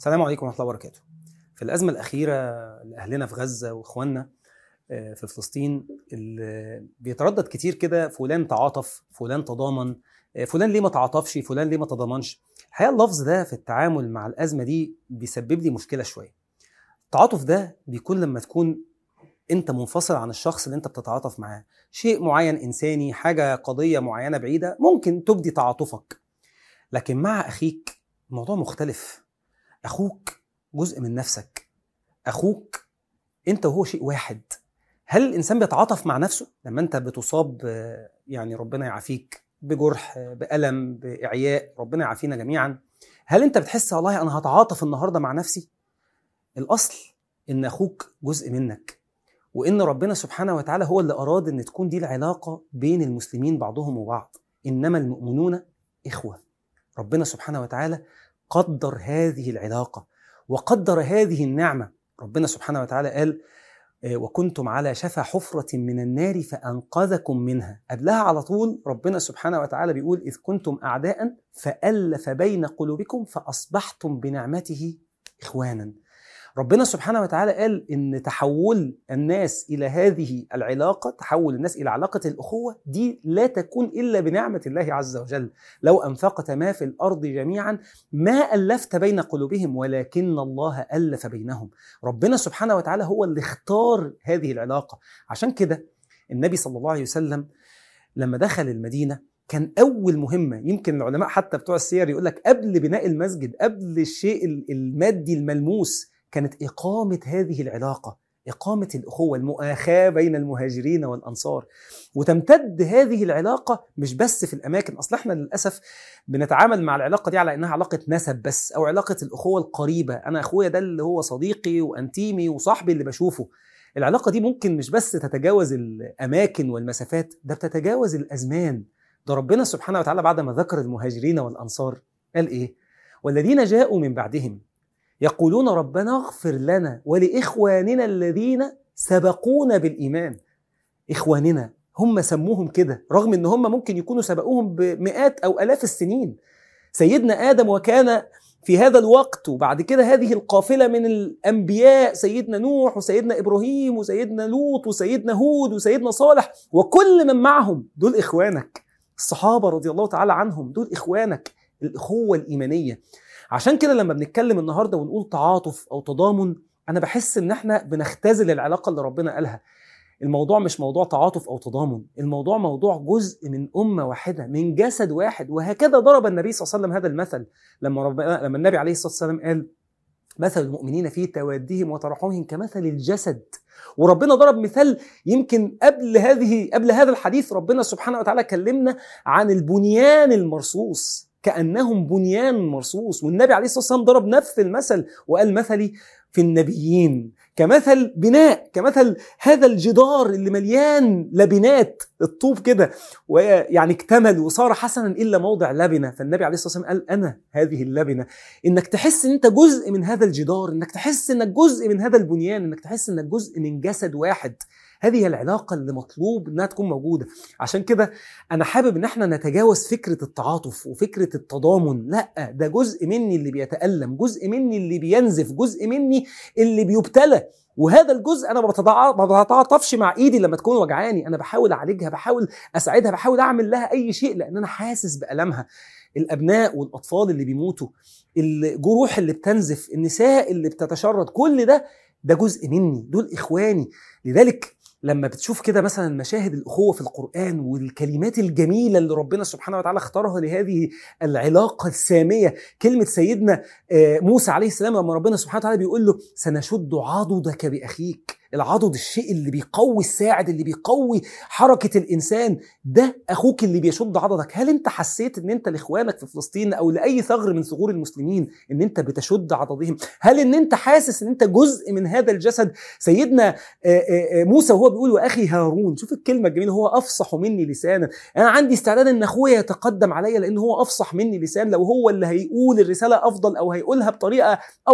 السلام عليكم ورحمة الله وبركاته. في الأزمة الأخيرة لأهلنا في غزة وإخواننا في فلسطين اللي بيتردد كتير كده، فلان تعاطف، فلان تضامن، فلان ليه ما تعاطفش، فلان ليه ما تضامنش. الحقيقة اللفظ ده في التعامل مع الأزمة دي بيسبب لي مشكلة شوية. التعاطف ده بيكون لما تكون أنت منفصل عن الشخص اللي أنت بتتعاطف معاه، شيء معين إنساني، حاجة قضية معينة بعيدة، ممكن تبدي تعاطفك. لكن مع أخيك الموضوع مختلف. أخوك جزء من نفسك، أخوك أنت وهو شيء واحد. هل الإنسان بيتعاطف مع نفسه لما أنت بتصاب يعني ربنا يعافيك بجرح، بألم، بإعياء، ربنا يعافينا جميعا؟ هل أنت بتحس والله أنا هتعاطف النهاردة مع نفسي؟ الأصل إن أخوك جزء منك، وإن ربنا سبحانه وتعالى هو اللي أراد أن تكون دي العلاقة بين المسلمين بعضهم وبعض. إنما المؤمنون إخوة. ربنا سبحانه وتعالى قدر هذه العلاقة وقدر هذه النعمة. ربنا سبحانه وتعالى قال: وكنتم على شفا حفرة من النار فأنقذكم منها. قبلها على طول ربنا سبحانه وتعالى بيقول: إذ كنتم أعداء فألف بين قلوبكم فأصبحتم بنعمته إخوانا. ربنا سبحانه وتعالى قال إن تحول الناس إلى هذه العلاقة، تحول الناس إلى علاقة الأخوة دي لا تكون إلا بنعمة الله عز وجل. لو أنفقت ما في الأرض جميعا ما ألفت بين قلوبهم ولكن الله ألف بينهم. ربنا سبحانه وتعالى هو اللي اختار هذه العلاقة. عشان كده النبي صلى الله عليه وسلم لما دخل المدينة كان أول مهمة، يمكن العلماء حتى بتوع السير يقول لك قبل بناء المسجد، قبل الشيء المادي الملموس، كانت إقامة هذه العلاقة، إقامة الأخوة، المؤاخاة بين المهاجرين والأنصار. وتمتد هذه العلاقة مش بس في الأماكن. أصل احنا للأسف بنتعامل مع العلاقة دي على إنها علاقة نسب بس، أو علاقة الأخوة القريبة، أنا أخويا ده اللي هو صديقي وأنتيمي وصاحبي اللي بشوفه. العلاقة دي ممكن مش بس تتجاوز الأماكن والمسافات، ده بتتجاوز الأزمان. ده ربنا سبحانه وتعالى بعد ما ذكر المهاجرين والأنصار قال إيه؟ والذين جاءوا من بعدهم يقولون ربنا اغفر لنا ولإخواننا الذين سبقونا بالإيمان. إخواننا هم سموهم كده رغم إن هم ممكن يكونوا سبقوهم بمئات أو آلاف السنين. سيدنا آدم وكان في هذا الوقت، وبعد كده هذه القافلة من الأنبياء، سيدنا نوح وسيدنا إبراهيم وسيدنا لوط وسيدنا هود وسيدنا صالح وكل من معهم، دول إخوانك. الصحابة رضي الله تعالى عنهم دول إخوانك، الأخوة الإيمانية. عشان كده لما بنتكلم النهاردة ونقول تعاطف أو تضامن، أنا بحس إن احنا بنختزل العلاقة اللي ربنا قالها. الموضوع مش موضوع تعاطف أو تضامن، الموضوع موضوع جزء من أمة واحدة، من جسد واحد. وهكذا ضرب النبي صلى الله عليه وسلم هذا المثل لما النبي عليه الصلاة والسلام قال: مثل المؤمنين في توادهم وترحمهم كمثل الجسد. وربنا ضرب مثال يمكن قبل هذا الحديث ربنا سبحانه وتعالى كلمنا عن البنيان المرصوص، كأنهم بنيان مرصوص. والنبي عليه الصلاة والسلام ضرب نفس المثل وقال: مثلي في النبيين كمثل بناء، كمثل هذا الجدار اللي مليان لبنات، الطوب كده، ويعني اكتمل وصار حسنا إلا موضع لبنة. فالنبي عليه الصلاة والسلام قال: أنا هذه اللبنة. إنك تحس إن أنت جزء من هذا الجدار، إنك تحس إنك جزء من هذا البنيان، إنك تحس إنك جزء من جسد واحد. هذه العلاقة اللي مطلوب إنها تكون موجودة. عشان كده أنا حابب إن احنا نتجاوز فكرة التعاطف وفكرة التضامن. لا، ده جزء مني اللي بيتألم، جزء مني اللي بينزف، جزء مني اللي بيبتلى. وهذا الجزء أنا ما بتعاطفش مع إيدي لما تكون وجعاني، أنا بحاول أعالجها، بحاول أساعدها، بحاول أعمل لها أي شيء، لأن أنا حاسس بألمها. الأبناء والأطفال اللي بيموتوا، الجروح اللي بتنزف، النساء اللي بتتشرد، كل ده جزء مني، دول إخواني. لذلك لما بتشوف كده مثلا مشاهد الأخوة في القرآن والكلمات الجميلة اللي ربنا سبحانه وتعالى اختارها لهذه العلاقة السامية، كلمة سيدنا موسى عليه السلام لما ربنا سبحانه وتعالى بيقول له: سنشد عضدك بأخيك. العضد الشيء اللي بيقوي الساعد، اللي بيقوي حركة الإنسان، ده أخوك اللي بيشد عضدك. هل أنت حسيت أن أنت لإخوانك في فلسطين أو لأي ثغر من ثغور المسلمين أن أنت بتشد عضدهم؟ هل أن أنت حاسس أن أنت جزء من هذا الجسد؟ سيدنا موسى وهو بيقول: وأخي هارون، شوف الكلمة الجميلة، هو أفصح مني لسانا. أنا عندي استعداد أن أخويا يتقدم عليا لأنه هو أفصح مني لسان، لو هو اللي هيقول الرسالة أفضل أو هيقولها بطريقة أوضح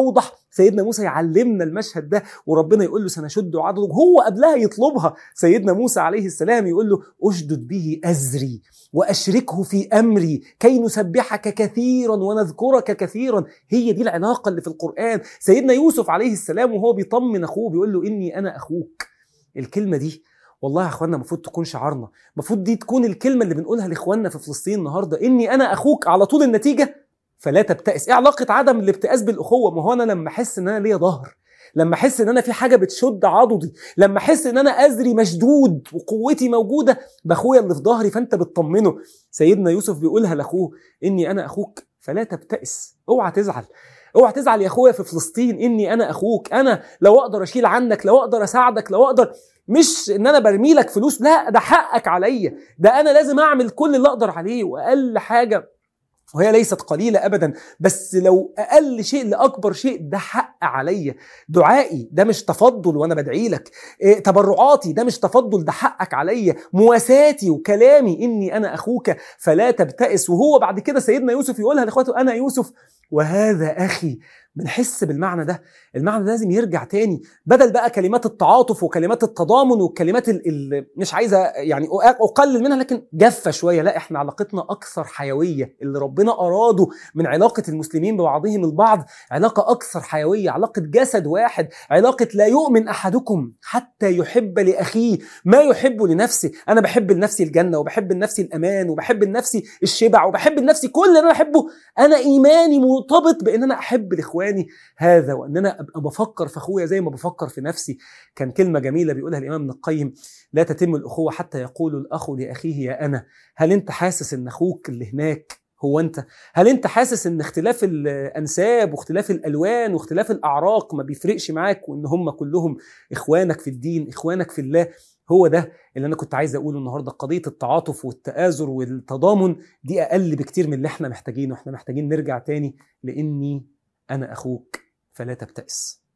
سيدنا موسى يعلمنا المشهد ده، وربنا يقول له سنشد عضدك. هو قبلها يطلبها سيدنا موسى عليه السلام، يقول له اشدد به أزري وأشركه في أمري كي نسبحك كثيرا ونذكرك كثيرا. هي دي العلاقة اللي في القرآن. سيدنا يوسف عليه السلام وهو بيطمن أخوه بيقول له إني أنا أخوك. الكلمة دي والله يا أخوانا المفروض تكون شعارنا، المفروض دي تكون الكلمة اللي بنقولها لإخواننا في فلسطين النهاردة، إني أنا أخوك. على طول النتيجة فلا تبتئس. إيه علاقة عدم الابتئاس بالأخوة؟ ما هو أنا لما أحس إن أنا ليا ظهر، لما أحس إن أنا في حاجة بتشد عضدي، لما أحس إن أنا أزري مشدود وقوتي موجودة بأخويا اللي في ظهري، فأنت بتطمنه. سيدنا يوسف بيقولها لأخوه إني أنا أخوك فلا تبتئس. اوعى تزعل، اوعى تزعل يا أخويا في فلسطين، إني أنا أخوك. أنا لو أقدر أشيل عنك، لو أقدر أساعدك، لو أقدر، مش إن أنا برمي لك فلوس، لا، ده حقك عليا، ده أنا لازم أعمل كل اللي أقدر عليه. وأقل حاجة، وهي ليست قليلة أبدا، بس لو أقل شيء لأكبر شيء، ده حق عليا. دعائي ده مش تفضل وأنا بدعي لك، تبرعاتي ده مش تفضل، ده حقك عليا. مواساتي وكلامي إني أنا أخوك فلا تبتئس. وهو بعد كده سيدنا يوسف يقولها لإخواته أنا يوسف وهذا أخي. بنحس بالمعنى ده، المعنى ده لازم يرجع تاني، بدل بقى كلمات التعاطف وكلمات التضامن والكلمات مش عايزة يعني أقلل منها لكن جافة شوية. لا، احنا علاقتنا أكثر حيوية. اللي ربنا أراده من علاقة المسلمين ببعضهم البعض علاقة أكثر حيوية، علاقة جسد واحد، علاقة لا يؤمن أحدكم حتى يحب لأخيه ما يحب لنفسه. أنا بحب لنفسي الجنة، وبحب لنفسي الأمان، وبحب لنفسي الشبع، وبحب لنفسي كل اللي أنا أحبه. أنا إيماني مرتبط بأن أنا أحب لإخواني هذا، وأن أنا أبقى بفكر في أخويا زي ما بفكر في نفسي. كان كلمة جميلة بيقولها الإمام ابن القيم: لا تتم الأخوة حتى يقول الأخ لأخيه يا أنا. هل أنت حاسس أن أخوك اللي هناك هو أنت؟ هل أنت حاسس أن اختلاف الأنساب واختلاف الألوان واختلاف الأعراق ما بيفرقش معاك، وأن هم كلهم إخوانك في الدين، إخوانك في الله؟ هو ده اللي أنا كنت عايز أقوله النهاردة. قضية التعاطف والتآزر والتضامن دي أقل بكتير من اللي احنا محتاجينه. احنا محتاجين نرجع تاني لإني أنا أخوك فلا تبتئس.